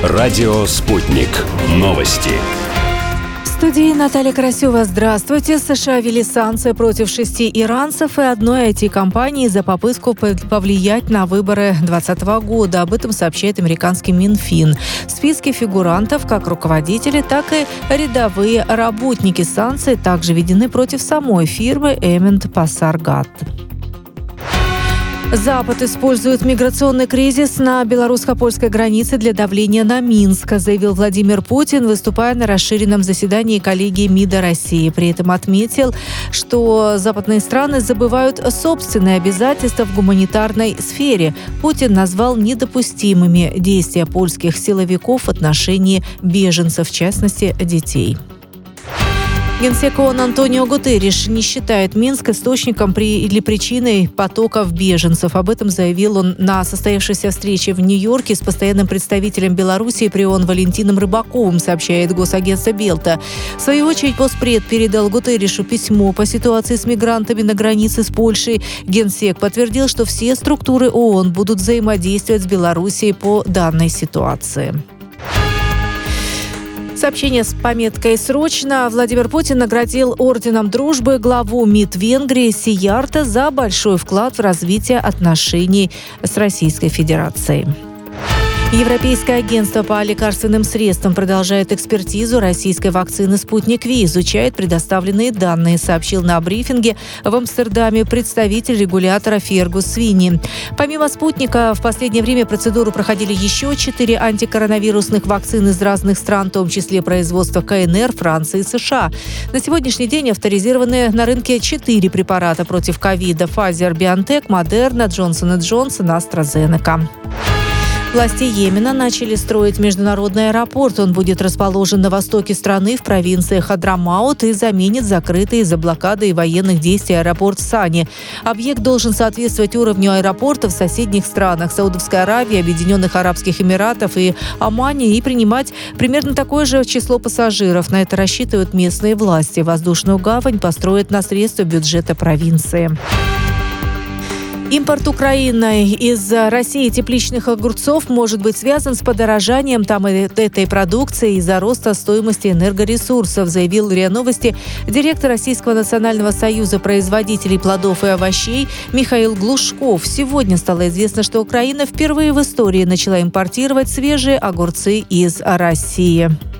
Радио «Спутник». Новости. В студии Наталья Карасева. Здравствуйте. США ввели санкции против 6 иранцев и одной IT-компании за попытку повлиять на выборы 2020 года. Об этом сообщает американский Минфин. В списке фигурантов как руководители, так и рядовые работники. Санкции также введены против самой фирмы Эмент Пасаргат. Запад использует миграционный кризис на белорусско-польской границе для давления на Минск, заявил Владимир Путин, выступая на расширенном заседании коллегии МИДа России. При этом отметил, что западные страны забывают собственные обязательства в гуманитарной сфере. Путин назвал недопустимыми действия польских силовиков в отношении беженцев, в частности, детей. Генсек ООН Антонио Гутерриш не считает Минск источником или причиной потоков беженцев. Об этом заявил он на состоявшейся встрече в Нью-Йорке с постоянным представителем Белоруссии при ООН Валентином Рыбаковым, сообщает госагентство Белта. В свою очередь, Постпред передал Гутерришу письмо по ситуации с мигрантами на границе с Польшей. Генсек подтвердил, что все структуры ООН будут взаимодействовать с Белоруссией по данной ситуации. Сообщение с пометкой «Срочно». Владимир Путин наградил орденом дружбы главу МИД Венгрии Сиярта за большой вклад в развитие отношений с Российской Федерацией. Европейское агентство по лекарственным средствам продолжает экспертизу российской вакцины «Спутник Ви», изучает предоставленные данные, сообщил на брифинге в Амстердаме представитель регулятора Фергус Свини. Помимо «Спутника», в последнее время процедуру проходили еще 4 антикоронавирусных вакцины из разных стран, в том числе производства КНР, Франции и США. На сегодняшний день авторизированы на рынке 4 препарата против ковида: Pfizer-BioNTech, Moderna, Johnson & Johnson, AstraZeneca. Власти Йемена начали строить международный аэропорт. Он будет расположен на востоке страны, в провинции Хадрамаут, и заменит закрытый из-за блокады и военных действий аэропорт Сани. Объект должен соответствовать уровню аэропорта в соседних странах Саудовской Аравии, Объединенных Арабских Эмиратов и Омане и принимать примерно такое же число пассажиров. На это рассчитывают местные власти. Воздушную гавань построят на средства бюджета провинции. Импорт Украины из России тепличных огурцов может быть связан с подорожанием этой продукции из-за роста стоимости энергоресурсов, заявил РИА Новости директор Российского национального союза производителей плодов и овощей Михаил Глушков. Сегодня стало известно, что Украина впервые в истории начала импортировать свежие огурцы из России.